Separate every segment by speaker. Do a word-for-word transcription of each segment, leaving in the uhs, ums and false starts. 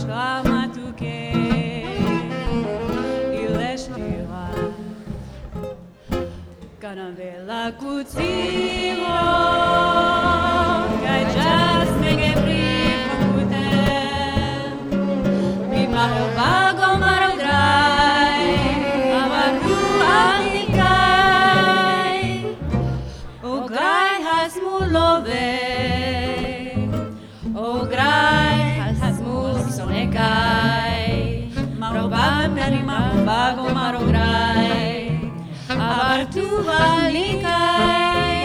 Speaker 1: Canavela cuțimo, Cai just mege primo putem, Prima eu vago maro drai, Avatu anikai, O grai has mulove, O grai has mul sonekai, Maro vago prima vago maro grai, Avartu valikai.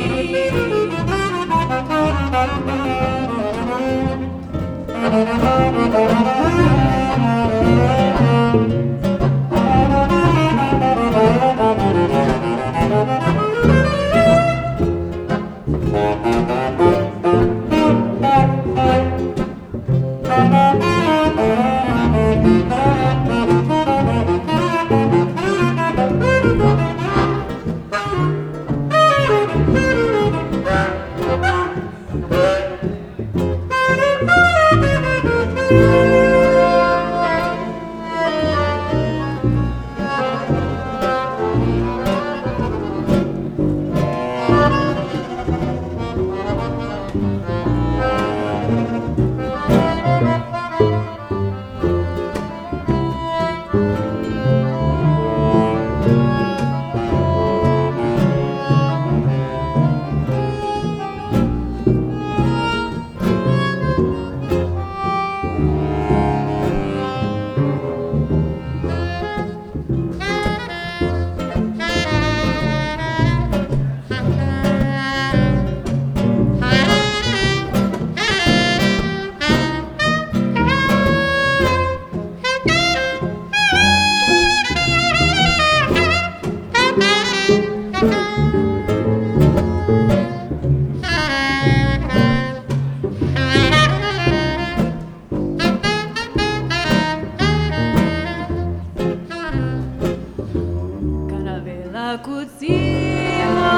Speaker 1: Cuțimo,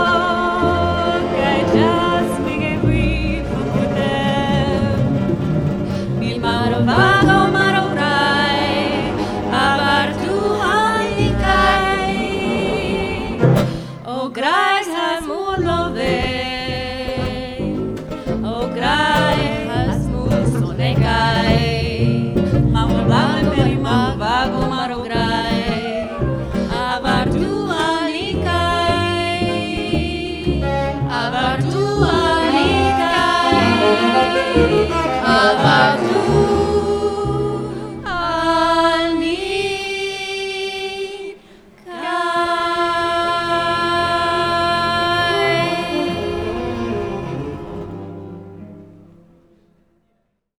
Speaker 1: Cai just mege primo putem, Mil maro vago maro rai, Avartu anikai, O grai has mulove, O grai has mul sonekai, Maro vago prima vago maro grai, Avartu Avartu anikai, Avartu